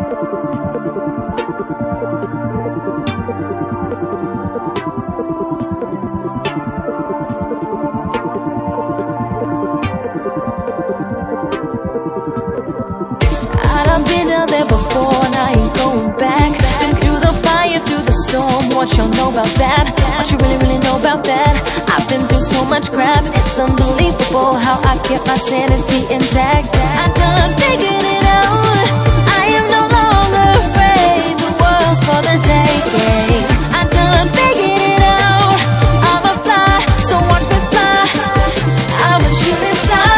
I've been down there before, and I ain't going back. Been through the fire, through the storm. What y'all know about that? What you really know about that? I've been through so much crap, it's unbelievable how I kept my sanity intact. I done figured it out. I am no longer afraid. The world's for the taking. I done figured it out. I'ma fly, so watch me fly. I'm a shooting star.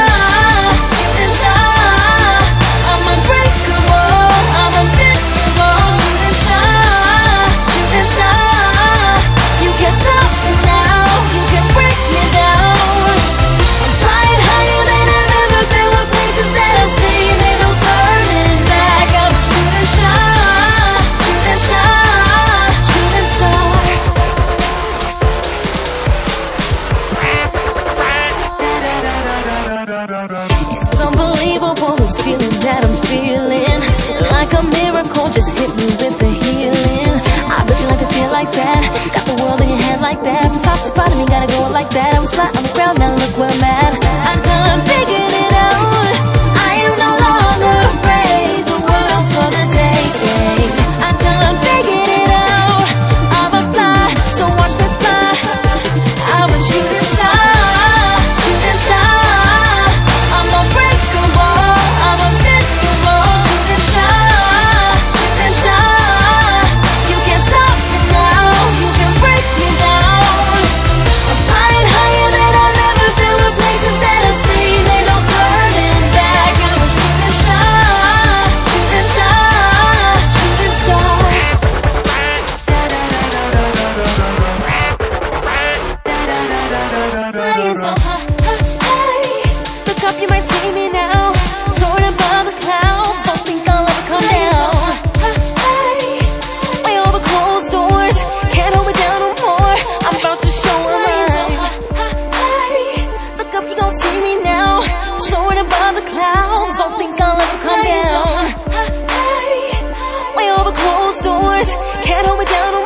It's unbelievable, this feeling that I'm feeling. Like a miracle, just hit me with the healing. I bet you like to feel like that. Got the world in your hand like that. From top to bottom, you gotta go like that. I was flat on the ground, now look where I'm at. I done figured it out. I am no longer afraid. The world's for the taking. I done figured it out. I'ma fly, so watch me fly. I'm a shooting star. Look up, you might see me now, soaring above the clouds. Don't think I'll ever come down. Way over closed doors, can't hold me down no more. I'm about to show 'em mine. Look up, you gon' see me now, soaring above the clouds. Don't think I'll ever come down. Way over closed doors, can't hold me down no more.